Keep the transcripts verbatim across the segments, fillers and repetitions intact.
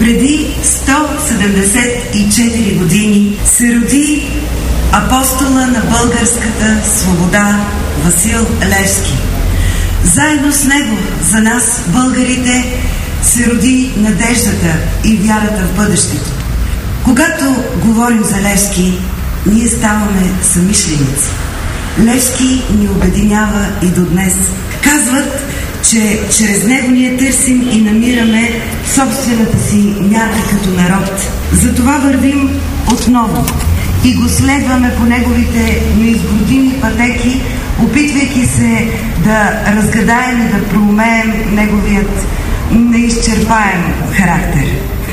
Преди сто седемдесет и четири години се роди апостола на българската свобода Васил Левски. Заедно с него за нас, българите, се роди надеждата и вярата в бъдещето. Когато говорим за Левски, ние ставаме съмишленици. Левски ни обединява и до днес. Казват, че чрез него ние търсим и намираме собствената си мярка като народ. Затова вървим отново и го следваме по неговите неизгодими пътеки, опитвайки се да разгадаем и да проумеем неговият неизчерпаем характер.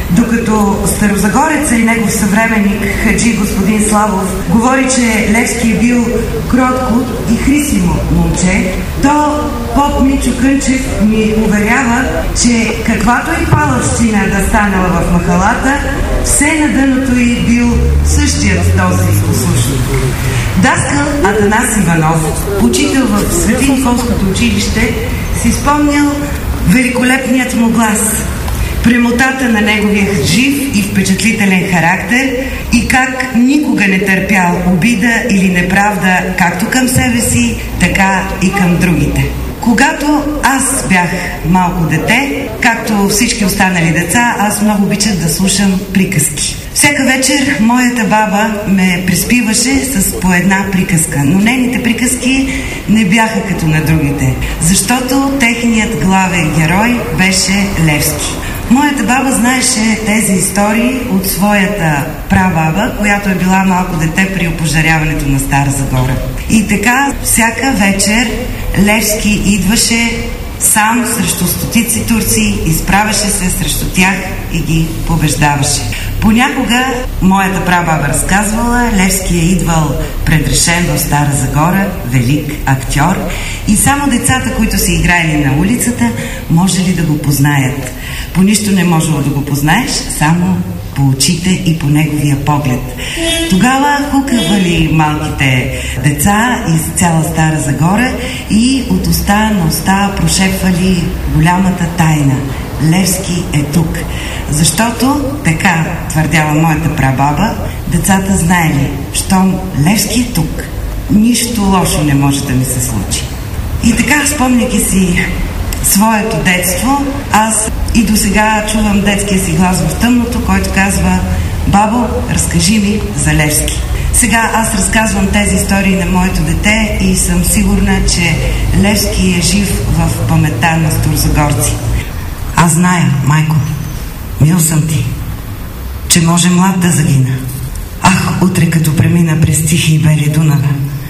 Докато старозагореца и негов съвременник хаджи господин Славов говори, че Левски е бил кротко и хрисимо момче, то поп Мичо Кънчев ми уверява, че каквато и палавщина да станала в махалата, все на дъното й бил същият този послушник. Даскал Атанас Иванов, учител в Свети Николското училище, си спомнял великолепният му глас, премотата на неговия жив и впечатлителен характер и как никога не търпял обида или неправда както към себе си, така и към другите. Когато аз бях малко дете, както всички останали деца, аз много обичах да слушам приказки. Всяка вечер моята баба ме приспиваше с по една приказка, но нейните приказки не бяха като на другите, защото техният главен герой беше Левски. Моята баба знаеше тези истории от своята прабаба, която е била малко дете при опожаряването на Стара Загора. И така всяка вечер Левски идваше сам срещу стотици турци, изправяше се срещу тях и ги побеждаваше. Понякога моята прабаба разказвала, Левски е идвал предрешен в Стара Загора, велик актьор, и само децата, които са играли на улицата, можели да го познаят. По нищо не можело да го познаеш, само по очите и по неговия поглед. Тогава хукавали малките деца из цяла Стара Загора и от уста на уста прошепвали голямата тайна. Левски е тук. Защото, така твърдяла моята прабаба, децата знаели, щом Левски е тук, нищо лошо не може да ми се случи. И така, спомняйки си своето детство, аз и до сега чувам детския си глас в тъмното, който казва: бабо, разкажи ми за Левски. Сега аз разказвам тези истории на моето дете и съм сигурна, че Левски е жив в паметта на старозагорци. Аз зная, майко, мил съм ти, че може млад да загина. Ах, утре като премина през тихи и бели Дунава.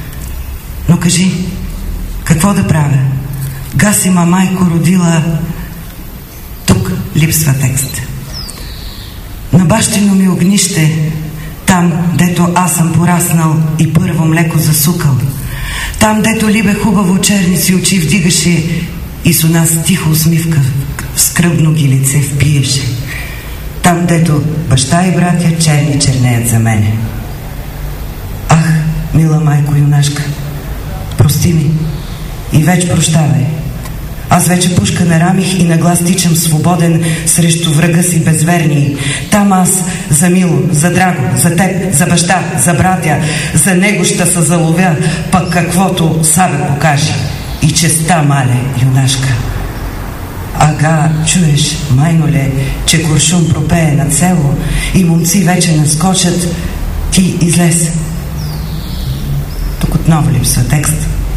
Но кажи, какво да правя? Гасима майко родила... Тук липсва текст. На бащино ми огнище, там, дето аз съм пораснал и първо млеко засукал, там, дето либе хубаво черни си очи вдигаше и с нас тихо усмивка в скръбно ги лице впиеше, там, дето баща и братя черни чернеят за мене. Ах, мила майко юнашка, прости ми и вече прощавай. Аз вече пушка нарамих и наглас тичам свободен срещу врага си безверни. Там аз за мило, за драго, за теб, за баща, за братя, за него ще се заловя, пък каквото сабе покаже. И честа, мале, юнашка. Ага, чуеш, майноле, че куршум пропее над село и момци вече наскочат, ти излез. Тук отново липсва текст.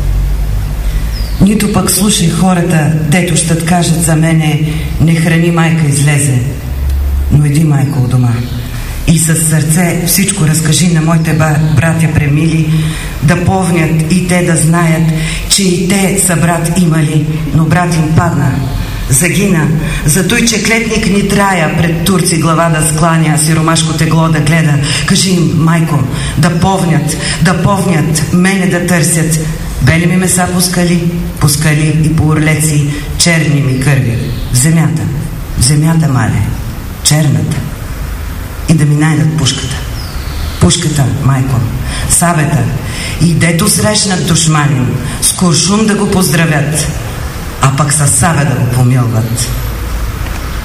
Нито пък слушай хората, дето ще кажат за мене: не храни майка, излезе. Но иди, майко, у дома и със сърце всичко разкажи на моите братя премили, да повнят и те да знаят, че и те са брат имали, но брат им падна, загина, зато и че клетник ни трая пред турци глава да скланя, сиромашко тегло да гледа. Кажи им, майко, да повнят, да повнят, мене да търсят. Бели ми меса пускали, пускали и по орлеци черни ми кърви. В земята, в земята, мале, черната. И да ми найдат пушката. Пушката, майко, сабета. И дето срещнат душманин, с куршум да го поздравят, а пък със сабе да го помилват.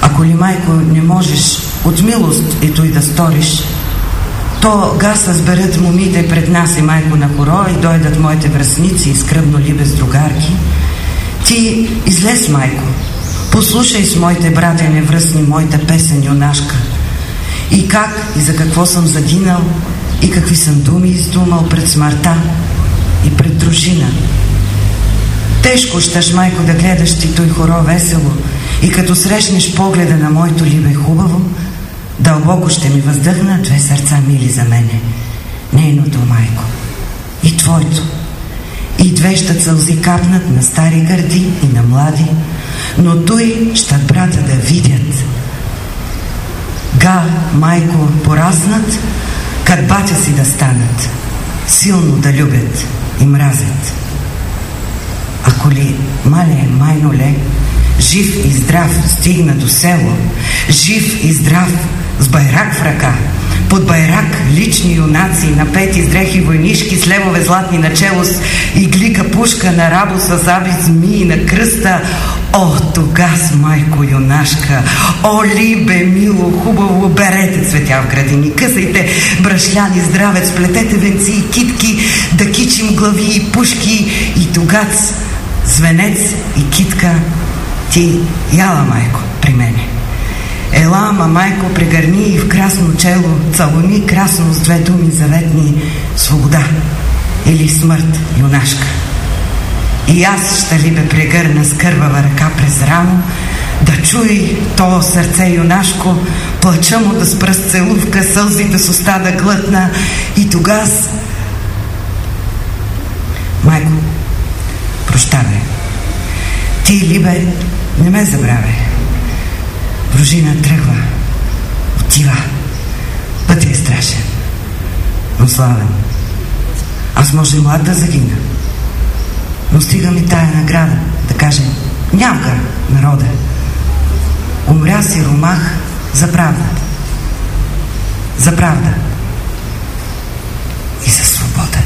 Ако ли, майко, не можеш от милост и той да сториш, то газ разберат момите пред нас и майко на хоро и дойдат моите връстници и скръбно либез другарки. Ти излез, майко, послушай с моите братя невръстни моята песен юнашка. И как и за какво съм загинал, и какви съм думи издумал пред смъртта и пред дружина. Тежко щаш, майко, да гледаш ти той хоро весело и като срещнеш погледа на моето либе хубаво, дълбоко ще ми въздъхнат две сърца мили за мене. Нейното, майко, и твоето. И две щат сълзи капнат на стари гърди и на млади, но той щат брата да видят. Га, майко, пораснат, кад батя си да станат, силно да любят и мразят. Ако ли, мале, майноле, жив и здрав стигна до село, жив и здрав, с байрак в ръка, под байрак лични юнаци, напети с дрехи войнишки, с левове златни на челост и глика пушка на рабо с заби змии на кръста. О, тогас, майко юнашка, о, либе, мило, хубаво, берете цветя в градини, късайте брашляни здравец, плетете венци и китки, да кичим глави и пушки и тогац, звенец и китка, ти яла, майко, при мене. Ела, ма, майко, прегърни и в красно чело целуни красно с две думи заветни: свобода или смърт, юнашка. И аз ще ли бе прегърна с кървава ръка през рамо, да чуй то сърце юнашко, плача му да спра с целувка, сълзите с уста да глътна и тогас... Майко, прощавай. Ти, либе, не ме забравяй. Дружина тръгва, отива. Пътят е страшен, но славен. Аз може и млад да загина, но стига ми тая награда, да кажем: нямка народа. Умря си ромах за правда. За правда и за свобода.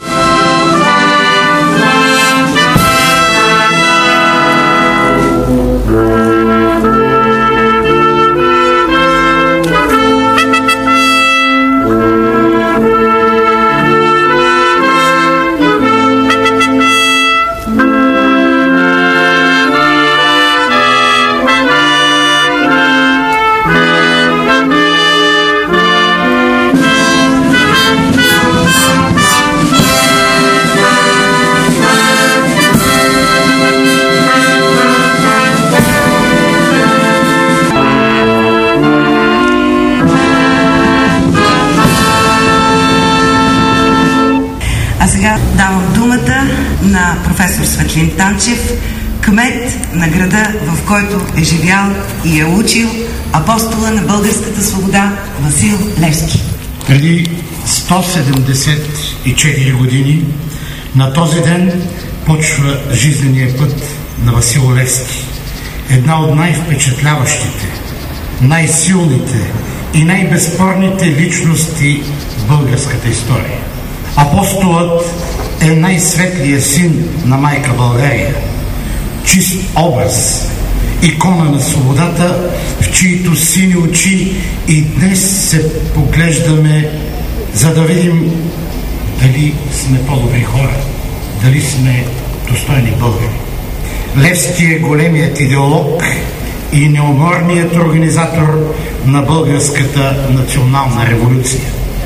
Давам думата на професор Светлин Танчев, кмет на града, в който е живял и е учил апостола на българската свобода Васил Левски. Преди сто седемдесет и четири години на този ден почва жизнения път на Васил Левски. Една от най-впечатляващите, най-силните и най-безспорните личности в българската история. Апостолът е най-светлият син на майка България, чист образ, икона на свободата, в чието сини очи и днес се поглеждаме, за да видим дали сме по-добри хора, дали сме достойни българи. Левски е големият идеолог и неуморният организатор на българската национална революция.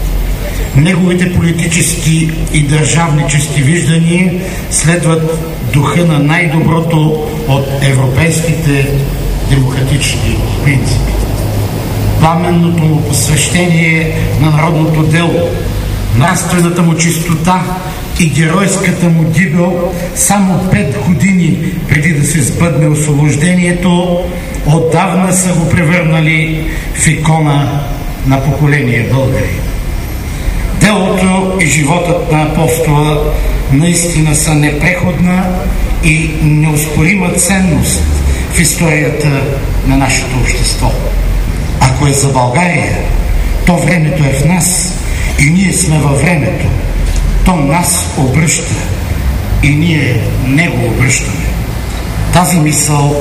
Неговите политически и държавнически виждания следват духа на най-доброто от европейските демократични принципи. Пламенното му посвещение на народното дело, нравствената му чистота и геройската му гибел само пет години преди да се сбъдне освобождението, отдавна са го превърнали в икона на поколение българи. Делото и животът на апостола наистина са непреходна и неоспорима ценност в историята на нашето общество. Ако е за България, то времето е в нас и ние сме във времето. То нас обръща и ние него обръщаме. Тази мисъл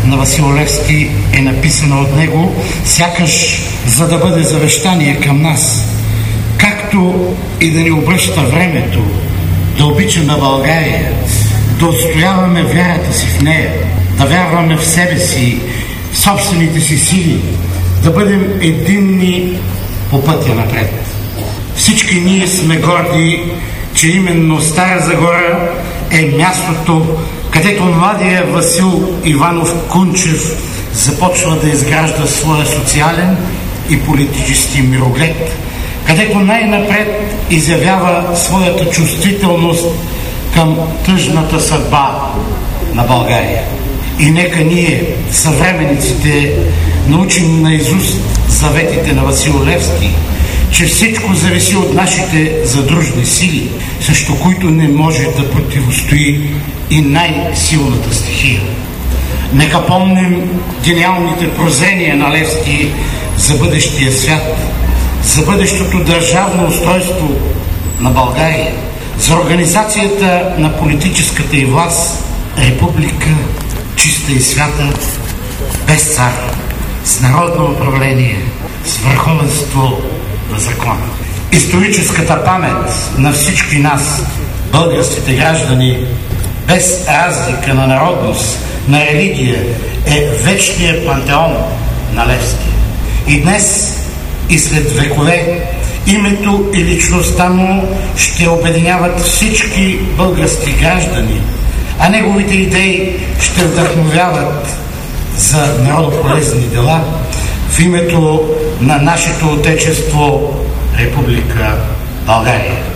на Васил Левски е написана от него, сякаш за да бъде завещание към нас. Както и да ни обръща времето, да обичаме България, да отстояваме вярата си в нея, да вярваме в себе си, в собствените си сили, да бъдем единни по пътя напред. Всички ние сме горди, че именно Стара Загора е мястото, където младия Васил Иванов Кунчев започва да изгражда своя социален и политически мироглед, където най-напред изявява своята чувствителност към тъжната съдба на България. И нека ние, съвременниците, научим наизуст заветите на Васил Левски, че всичко зависи от нашите задружни сили, срещу които не може да противостои и най-силната стихия. Нека помним гениалните прозрения на Левски за бъдещия свят, за бъдещото държавно устройство на България, за организацията на политическата и власт, република чиста и свята, без цар, с народно управление, с върховенство на закона. Историческата памет на всички нас, българските граждани, без разлика на народност, на религия, е вечният пантеон на Левски. И днес, и след векове, името и личността му ще обединяват всички български граждани, а неговите идеи ще вдъхновяват за народополезни дела в името на нашето Отечество, Република България.